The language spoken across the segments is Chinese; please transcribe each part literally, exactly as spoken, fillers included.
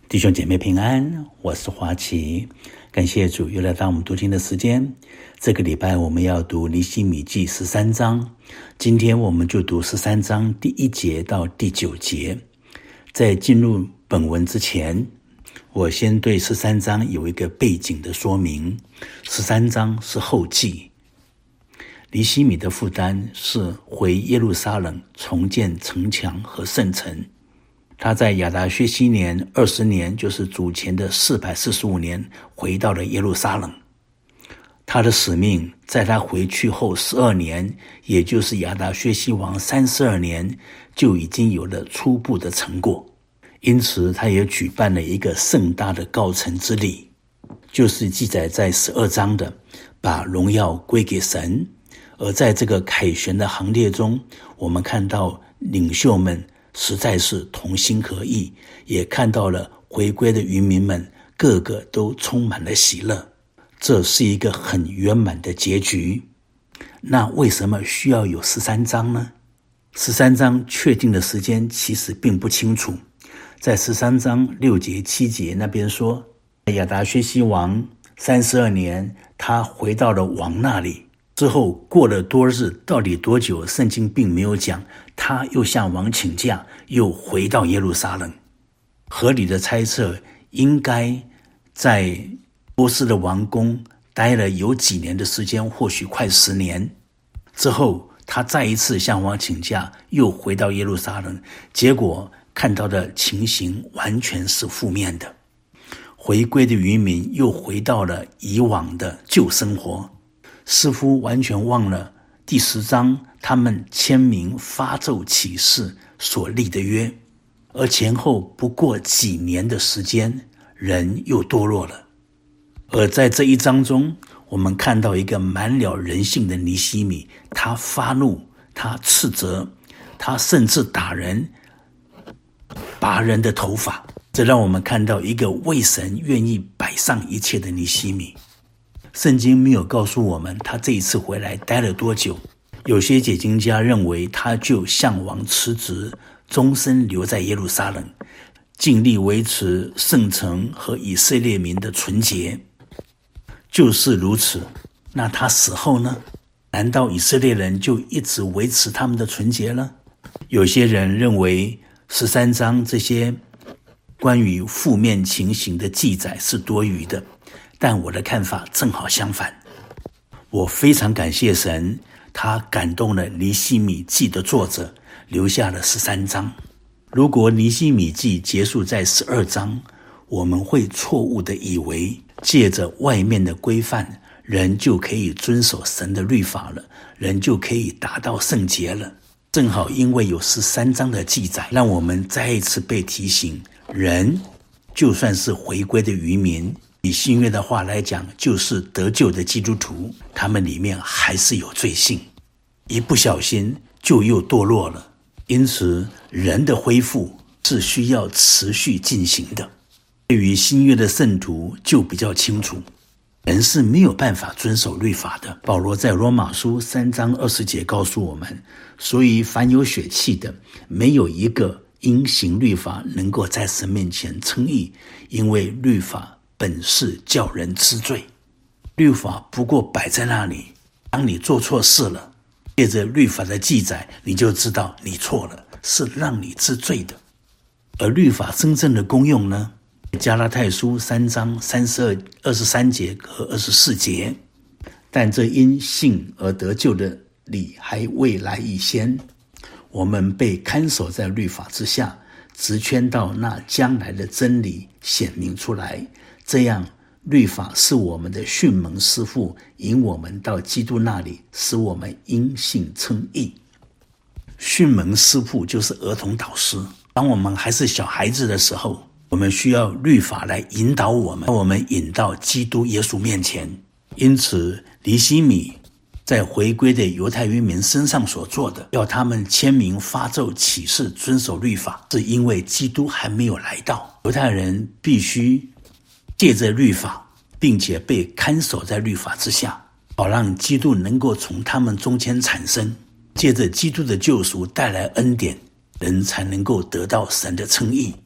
弟兄姐妹平安，我是华奇，感谢主又来到我们读经的时间。这个礼拜我们要读尼希米记十三章，今天我们就读十三章第一节到第九节。在进入本文之前，我先对十三章有一个背景的说明。十三章是后记，尼希米的负担是回耶路撒冷重建城墙和圣城。他在亚达薛西年二十年，就是主前的四百四十五年，回到了耶路撒冷。他的使命在他回去后十二年，也就是亚达薛西王三十二年，就已经有了初步的成果。因此他也举办了一个盛大的告成之礼，就是记载在十二章的把荣耀归给神。而在这个凯旋的行列中，我们看到领袖们实在是同心合意，也看到了回归的渔民们个个都充满了喜乐。这是一个很圆满的结局。那为什么需要有十三章呢？十三章确定的时间其实并不清楚。在十三章六节七节那边说，亚达薛西王三十二年，他回到了王那里。之后过了多日，到底多久，圣经并没有讲。他又向王请假，又回到耶路撒冷。合理的猜测，应该在波斯的王宫待了有几年的时间，或许快十年。之后他再一次向王请假，又回到耶路撒冷。结果看到的情形完全是负面的。回归的渔民又回到了以往的旧生活，似乎完全忘了第十章他们签名发咒起誓所立的约。而前后不过几年的时间，人又堕落了。而在这一章中，我们看到一个满了人性的尼希米，他发怒，他斥责，他甚至打人，拔人的头发。这让我们看到一个为神愿意摆上一切的尼希米。圣经没有告诉我们他这一次回来待了多久。有些解经家认为他就向王辞职，终身留在耶路撒冷，尽力维持圣城和以色列民的纯洁。就是如此，那他死后呢？难道以色列人就一直维持他们的纯洁了？有些人认为十三章这些关于负面情形的记载是多余的，但我的看法正好相反。我非常感谢神，他感动了尼希米记的作者，留下了十三章。如果尼希米记结束在十二章，我们会错误地以为借着外面的规范，人就可以遵守神的律法了，人就可以达到圣洁了。正好因为有十三章的记载，让我们再一次被提醒，人就算是回归的渔民，以新约的话来讲，就是得救的基督徒，他们里面还是有罪性，一不小心就又堕落了。因此人的恢复是需要持续进行的。对于新约的圣徒就比较清楚，人是没有办法遵守律法的。保罗在罗马书三章二十节告诉我们，所以凡有血气的，没有一个因行律法能够在神面前称义，因为律法本是叫人知罪。律法不过摆在那里，当你做错事了，借着律法的记载，你就知道你错了，是让你知罪的。而律法真正的功用呢？加拉太书三章三十二、二十三节和二十四节，但这因信而得救的理还未来以先，我们被看守在律法之下，直圈到那将来的真理显明出来。这样律法是我们的训蒙师父，引我们到基督那里，使我们因信称义。训蒙师父就是儿童导师。当我们还是小孩子的时候，我们需要律法来引导我们，把我们引到基督耶稣面前。因此尼希米在回归的犹太渔民身上所做的，要他们签名发咒起誓遵守律法，是因为基督还没有来到。犹太人必须借着律法，并且被看守在律法之下，好让基督能够从他们中间产生，借着基督的救赎带来恩典，人才能够得到神的称义。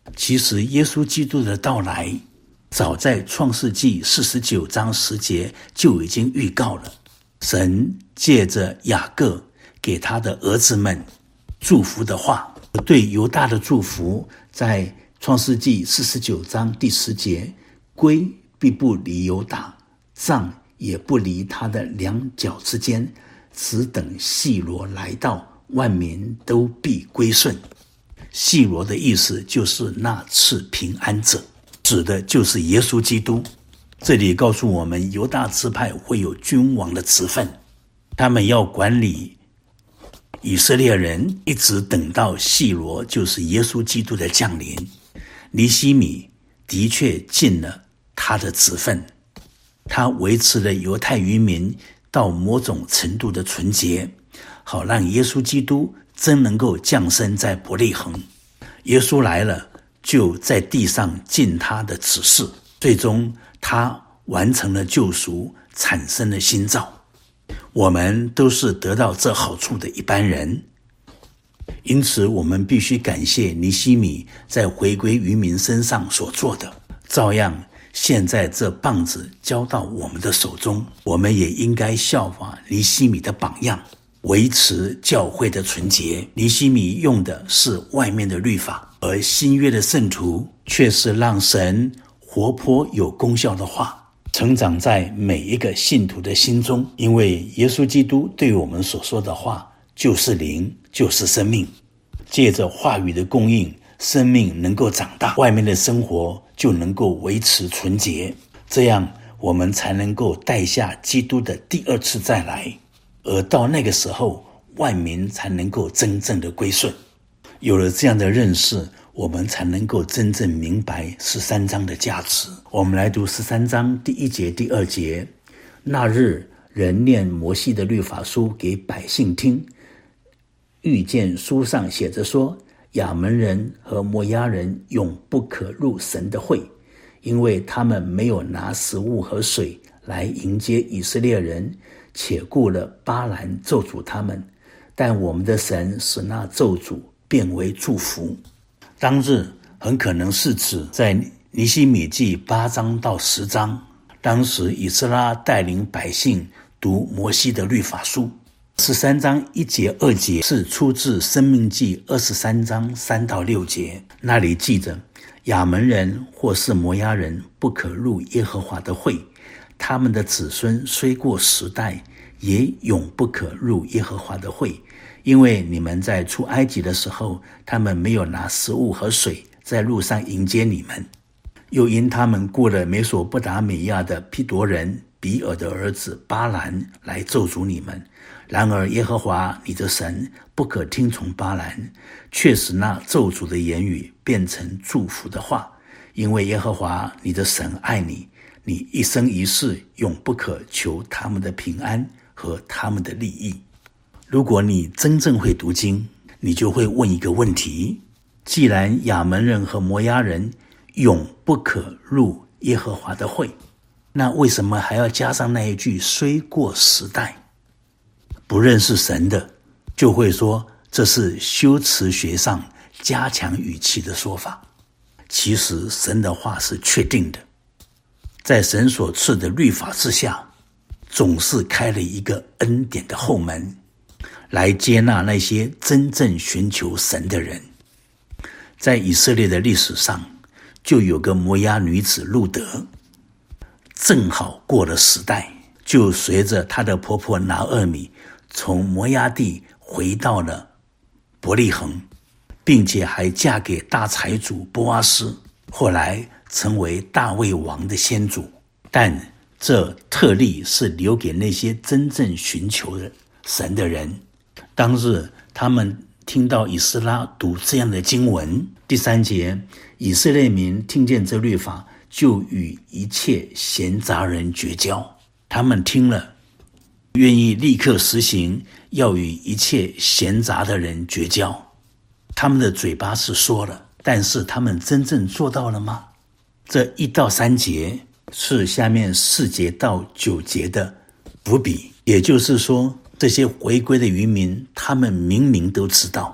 其实耶稣基督的到来早在创世纪四十九章十节就已经预告了。神借着雅各给他的儿子们祝福的话，对犹大的祝福在创世纪四十九章第十节，龟必不离犹大，杖也不离他的两脚之间，只等细罗来到，万民都必归顺。细罗的意思就是那赐平安者，指的就是耶稣基督。这里告诉我们，犹大支派会有君王的职分，他们要管理以色列人，一直等到细罗，就是耶稣基督的降临。尼希米的确尽了他的职分，他维持了犹太渔民到某种程度的纯洁，好让耶稣基督真能够降生在伯利恒。耶稣来了，就在地上尽他的指示，最终他完成了救赎，产生了新造。我们都是得到这好处的一般人，因此我们必须感谢尼希米在回归渔民身上所做的。照样现在这棒子交到我们的手中，我们也应该效法尼希米的榜样，维持教会的纯洁。尼希米用的是外面的律法，而新约的圣徒却是让神活泼有功效的话成长在每一个信徒的心中。因为耶稣基督对我们所说的话就是灵，就是生命。借着话语的供应，生命能够长大，外面的生活就能够维持纯洁，这样我们才能够带下基督的第二次再来，而到那个时候，万民才能够真正的归顺。有了这样的认识，我们才能够真正明白十三章的价值。我们来读十三章第一节、第二节。那日，人念摩西的律法书给百姓听，遇见书上写着说，亚门人和摩押人永不可入神的会，因为他们没有拿食物和水来迎接以色列人，且雇了巴兰咒诅他们。但我们的神使那咒诅变为祝福。当日很可能是指在尼希米记八章到十章，当时以斯拉带领百姓读摩西的律法书。十三章一节二节是出自申命记二十三章三到六节，那里记着亚门人或是摩押人不可入耶和华的会，他们的子孙虽过十代，也永不可入耶和华的会，因为你们在出埃及的时候，他们没有拿食物和水在路上迎接你们，又因他们雇了美索不达米亚的毗夺人比尔的儿子巴兰来咒诅你们。然而耶和华你的神不可听从巴兰，却使那咒诅的言语变成祝福的话，因为耶和华你的神爱你，你一生一世永不可求他们的平安和他们的利益。如果你真正会读经，你就会问一个问题，既然亚门人和摩押人永不可入耶和华的会，那为什么还要加上那一句虽过十代？不认识神的就会说这是修辞学上加强语气的说法。其实神的话是确定的，在神所赐的律法之下，总是开了一个恩典的后门，来接纳那些真正寻求神的人。在以色列的历史上，就有个摩押女子路德，正好过了十代，就随着她的婆婆拿俄米从摩押地回到了伯利恒，并且还嫁给大财主波阿斯，后来成为大卫王的先祖。但这特例是留给那些真正寻求神的人。当日他们听到以斯拉读这样的经文，第三节，以色列民听见这律法，就与一切闲杂人绝交。他们听了，愿意立刻实行，要与一切闲杂的人绝交。他们的嘴巴是说了，但是他们真正做到了吗？这一到三节是下面四节到九节的伏笔，也就是说，这些回归的渔民，他们明明都知道，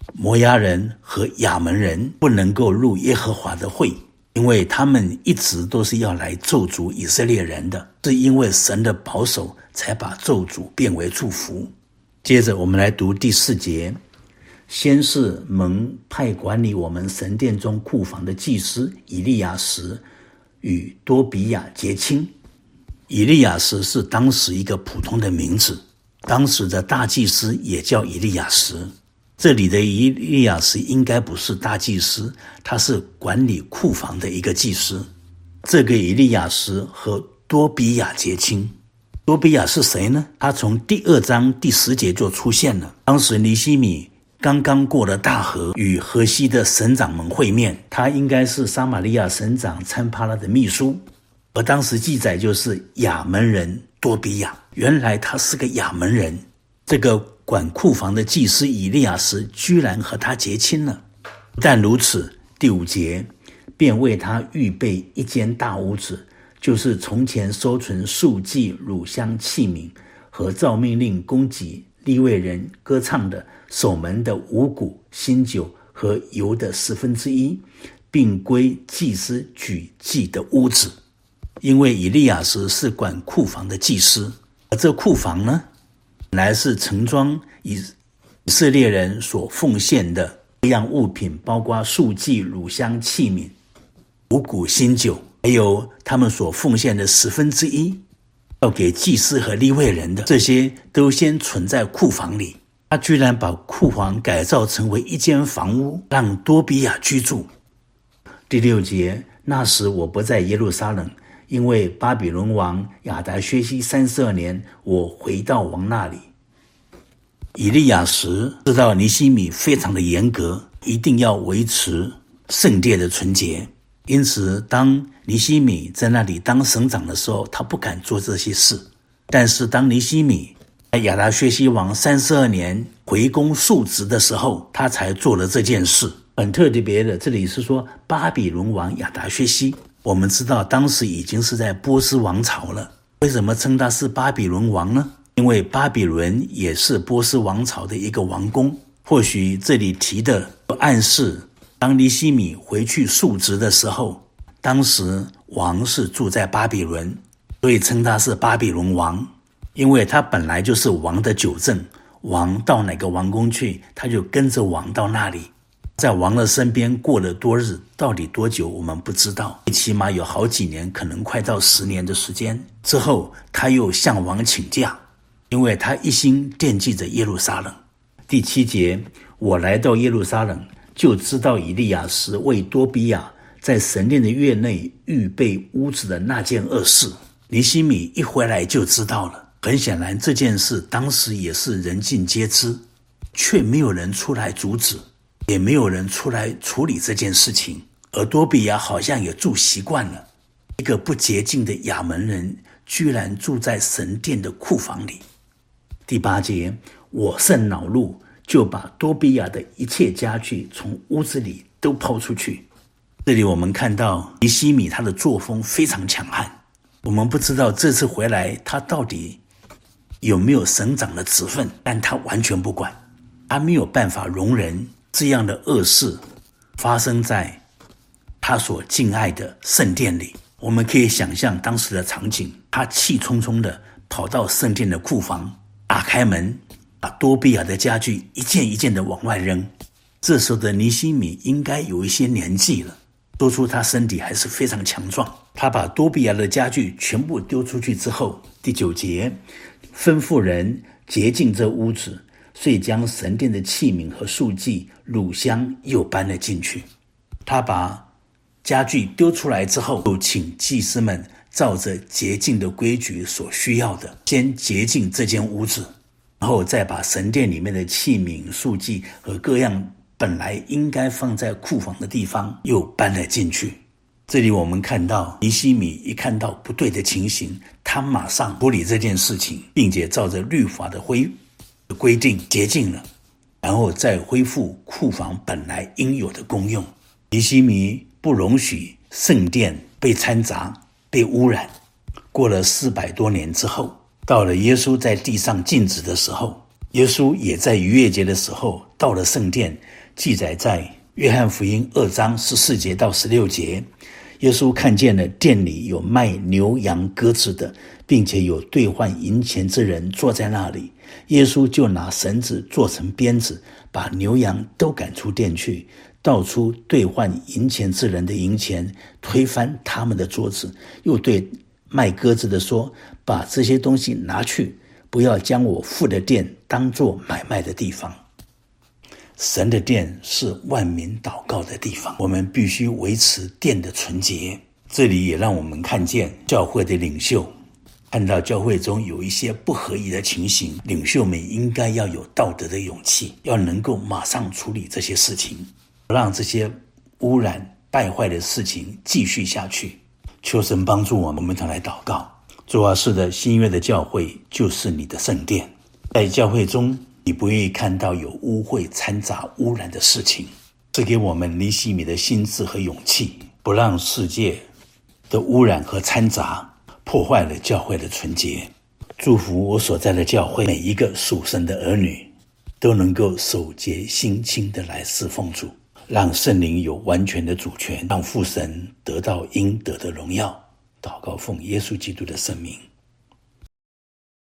摩押人和亚门人不能够入耶和华的会，因为他们一直都是要来咒诅以色列人的，是因为神的保守才把咒诅变为祝福。接着我们来读第四节，先是蒙派管理我们神殿中库房的祭司以利亚实与多比亚结亲。以利亚实是当时一个普通的名字，当时的大祭司也叫以利亚实。这里的以利亚实应该不是大祭司，他是管理库房的一个祭司。这个以利亚实和多比亚结亲。多比亚是谁呢？他从第二章第十节就出现了。当时尼希米刚刚过了大河，与河西的省长们会面，他应该是撒玛利亚省长参帕拉的秘书，而当时记载就是亚门人多比亚。原来他是个亚门人，这个管库房的祭司以利亚实居然和他结亲了。不但如此，第五节便为他预备一间大屋子，就是从前收存素祭、乳香器皿和照命令供给利未人歌唱的守门的五谷、新酒和油的十分之一，并归祭司举祭的屋子。因为以利亚实是管库房的祭司，而这库房呢，本来是盛装以色列人所奉献的各样物品，包括素祭、乳香器皿、五谷、新酒，还有他们所奉献的十分之一，要给祭司和利未人的，这些都先存在库房里。他居然把库房改造成为一间房屋，让多比亚居住。第六节，那时我不在耶路撒冷，因为巴比伦王亚达薛西三十二年，我回到王那里。以利亚实知道尼希米非常的严格，一定要维持圣殿的纯洁，因此当尼希米在那里当省长的时候，他不敢做这些事。但是当尼希米在亚达薛西王三十二年回宫述职的时候，他才做了这件事。很特别的，这里是说巴比伦王亚达薛西，我们知道当时已经是在波斯王朝了。为什么称他是巴比伦王呢？因为巴比伦也是波斯王朝的一个王宫。或许这里提的暗示，当尼希米回去述职的时候，当时王是住在巴比伦，所以称他是巴比伦王。因为他本来就是王的九正，王到哪个王宫去，他就跟着王到那里，在王的身边过了多日，到底多久我们不知道，起码有好几年，可能快到十年的时间。之后他又向王请假，因为他一心惦记着耶路撒冷。第七节，我来到耶路撒冷，就知道以利亚实为多比亚在神殿的院内预备屋子的那件恶事。尼希米一回来就知道了。很显然这件事当时也是人尽皆知，却没有人出来阻止，也没有人出来处理这件事情。而多比亚好像也住习惯了，一个不洁净的亚门人居然住在神殿的库房里。第八节，我甚恼怒，就把多比亚的一切家具从屋子里都抛出去。这里我们看到尼希米他的作风非常强悍，我们不知道这次回来他到底有没有省长的职分，但他完全不管，他没有办法容忍这样的恶事发生在他所敬爱的圣殿里。我们可以想象当时的场景，他气冲冲地跑到圣殿的库房，打开门，把多比亚的家具一件一件地往外扔。这时候的尼希米应该有一些年纪了，说出他身体还是非常强壮。他把多比亚的家具全部丢出去之后，第九节，吩咐人洁净这屋子，遂将神殿的器皿和素祭、乳香又搬了进去。他把家具丢出来之后，就请祭司们照着洁净的规矩所需要的，先洁净这间屋子，然后再把神殿里面的器皿、素祭和各样本来应该放在库房的地方又搬了进去。这里我们看到尼希米一看到不对的情形，他马上处理这件事情，并且照着律法的规规定洁净了，然后再恢复库房本来应有的功用。尼希米不容许圣殿被掺杂、被污染。过了四百多年之后，到了耶稣在地上尽职的时候， 耶稣也在逾越节的时候到了圣殿，记载在约翰福音二章十四节到十六节。耶稣看见了店里有卖牛羊鸽子的，并且有兑换银钱之人坐在那里。耶稣就拿绳子做成鞭子，把牛羊都赶出店去，倒出兑换银钱之人的银钱，推翻他们的桌子。又对卖鸽子的说，把这些东西拿去，不要将我父的殿当作买卖的地方。神的殿是万民祷告的地方，我们必须维持殿的纯洁。这里也让我们看见教会的领袖，看到教会中有一些不合宜的情形，领袖们应该要有道德的勇气，要能够马上处理这些事情，不让这些污染败坏的事情继续下去。求神帮助我们，我们常来祷告。主啊，是的，新约的教会就是你的圣殿，在教会中你不愿意看到有污秽掺杂污染的事情，赐给我们尼希米的心智和勇气，不让世界的污染和掺杂破坏了教会的纯洁。祝福我所在的教会每一个属神的儿女都能够守节心清的来侍奉主，让圣灵有完全的主权，让父神得到应得的荣耀。祷告奉耶稣基督的圣名。